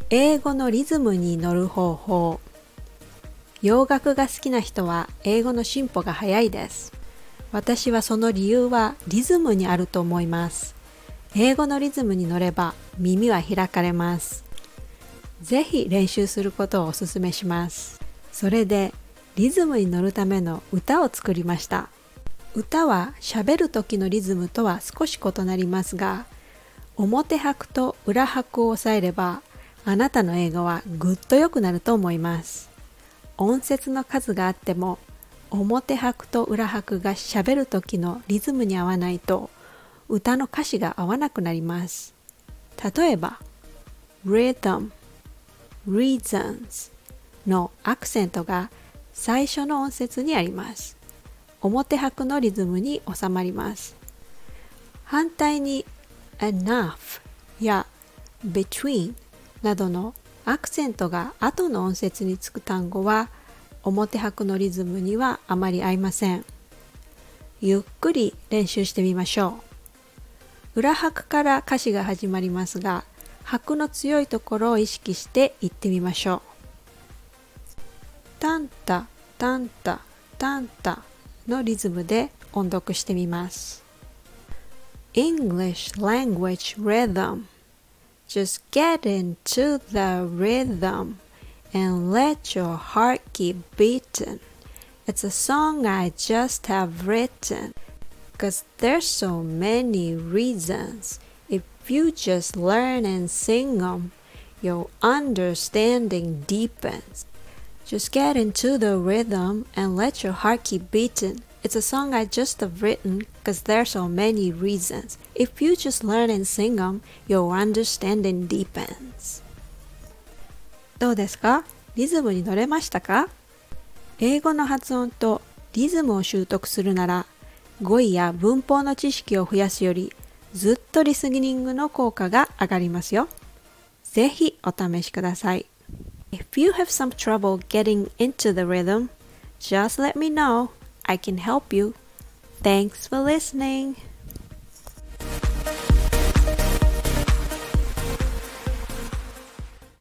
英語のリズムに乗る方法。洋楽が好きな人は英語の進歩が早いです。私はその理由はリズムにあると思います。英語のリズムに乗れば耳は開かれます。ぜひ練習することをお勧めします。それでリズムに乗るための歌を作りました。歌は喋る時のリズムとは少し異なりますが、表拍と裏拍を押さえればあなたの英語はぐっと良くなると思います。音節の数があっても表拍と裏拍が喋る時のリズムに合わないと歌の歌詞が合わなくなります。例えば rhythm, reasons のアクセントが最初の音節にあります。表拍のリズムに収まります。反対に enough や between などのアクセントが後の音節につく単語は表拍のリズムにはあまり合いません。ゆっくり練習してみましょう。裏拍から歌詞が始まりますが、拍の強いところを意識して言ってみましょう。タンタタンタタンタのリズムで音読してみます。English language rhythm.Just get into the rhythm and let your heart keep beating. It's a song I just have written, 'cause there's so many reasons. If you just learn and sing them, your understanding deepens. Just get into the rhythm and let your heart keep beating.It's a song I just have written, 'cause there are so many reasons. If you just learn and sing them, your understanding deepens. どうですか？リズムに乗れましたか？英語の発音とリズムを習得するなら、語彙や文法の知識を増やすより、ずっとリスニングの効果が上がりますよ。ぜひお試しください。If you have some trouble getting into the rhythm, just let me know.I can help you. Thanks for listening.